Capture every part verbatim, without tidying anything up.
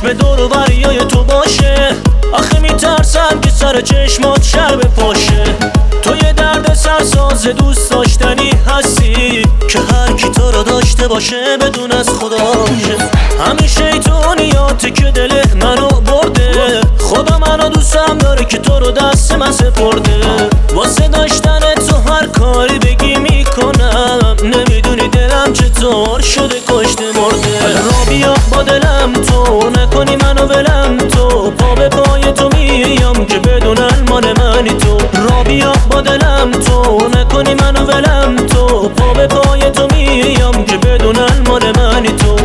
حواسش به دور و بریای تو باشه. آخه میترسم که سر چشمات شر بپاشه. تو یه درد سرساز دوست داشتنی هستی که هر کی تو رو داشته باشه بدون از خداشه. همین شیطونیاته که دل منو برده. خدا منو دوستم داره که تو رو دست من سپرده. واسه داشتن تو هر کاری بگی میکنم. نمیدونی دلم چطور شده کشته مرده. را بیا با دلم تو نکنی منو ولم تو. پا به پای تو میام که بدونن مال منی تو. را بیا با دلم تو نکنی منو ولم تو. پا به پای تو میام که بدونن مال منی تو.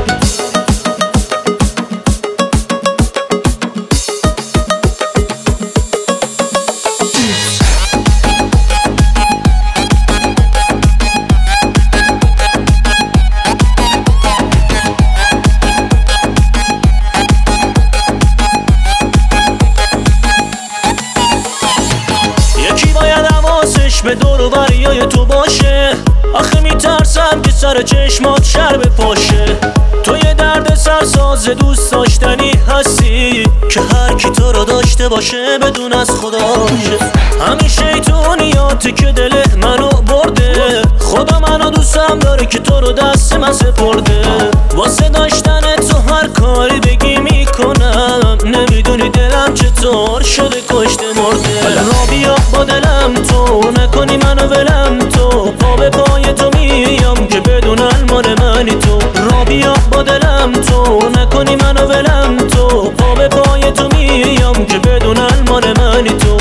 به دور و بریای تو باشه. آخه میترسم که سر چشمات شر بپاشه. تو یه درد سرساز دوست داشتنی هستی که هر کی تو رو داشته باشه بدون از خداشه. همین شیطونیاته که دل منو برده. خدا منو دوستم داره که تو رو دست من سپرده. واسه داشتن تو هر کاری بگی میکنم. نمیدونی دلم چطور شده کشته مرده. را بیا با دلم تو نکنی منو ولم تو. پا به پای تو میام که بدونن مال منی تو. را بیا با دلم تو نکنی منو ولم تو. پا به پای تو میام که بدونن مال منی تو.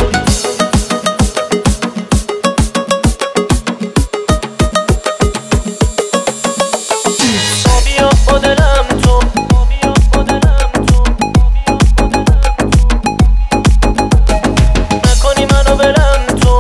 را بیا با دلم تو نکنی منو ولم تو.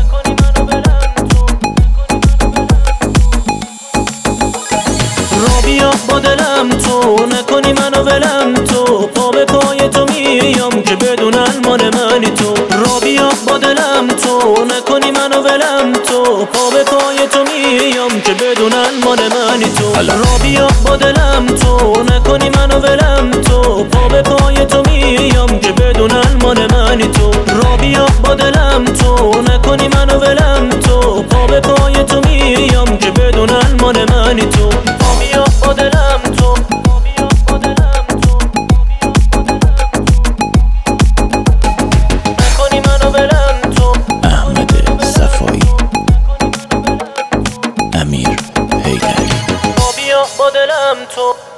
را بیا با دلم تو نکنی منو ولم تو. پا به پای تو میام که بدونن مال منی تو. را بیا با دلم تو نکنی منو ولم تو. پا به پای تو میام که بدونن مال منی تو. را بیا با دلم تو نکنی منو ولم تو. پا به پای تو میام که بدونن مال منی تو. را بیا با دلم تو نکنی منو ولم تو. پا به پای تو میام که بدونن مال منی تو. بیا با دلم تو بیا با دلم تو نکنی منو ولم تو. احمد صفایی، امیر حیدری. بیا با دلم تو.